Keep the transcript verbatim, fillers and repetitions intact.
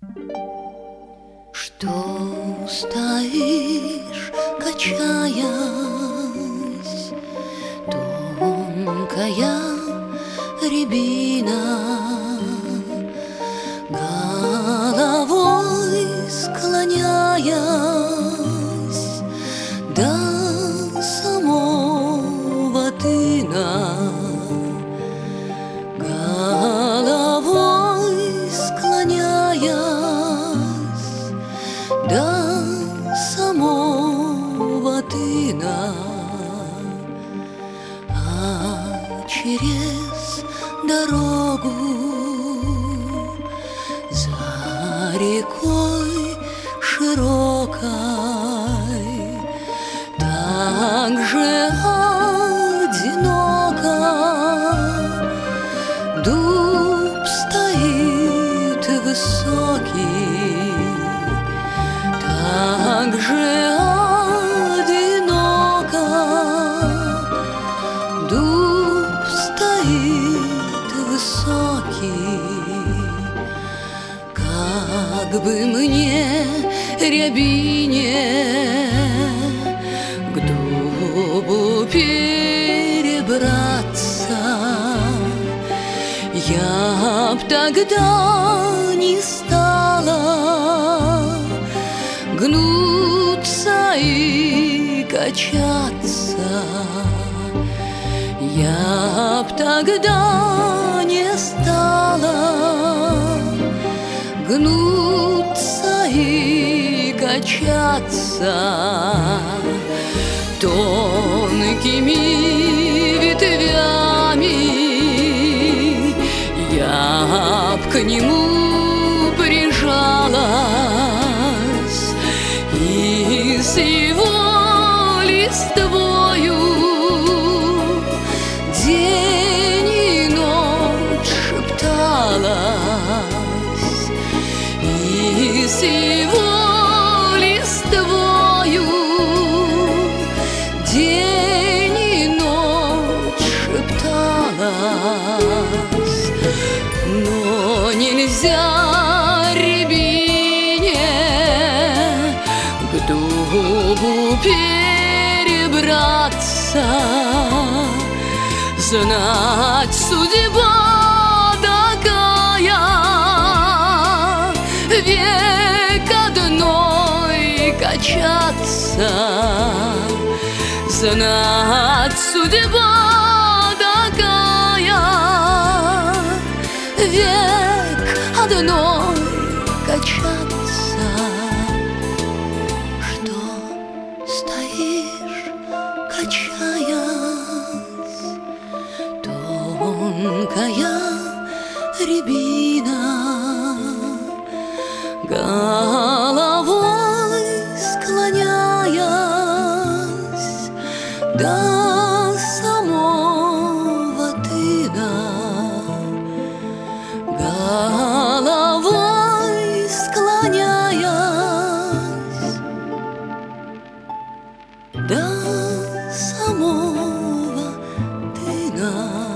Что стоишь, качаясь, тонкая рябина, головой склоняясь до самого тына, головой склоняясь до самого тына, а через дорогу за рекой широкой так же одиноко дуб стоит высокий, так же одиноко дуб стоит высокий. Как бы мне, рябине, к дубу перебраться, я б тогда не стала гнуться и качаться, я б тогда не стала гнуться и качаться. Тонкими ветвями я б к нему прижалась и с его листвою день и ночь шепталась, и с его листвою день и ночь шепталась. Но нельзя рябине к дубу перебраться, знать судьба такая, век одной качаться, знать судьба такая, век одной качаться. Что стоишь, качаясь, тонкая рябина, головой склоняясь до самого тына, головой склоняясь до самого тына.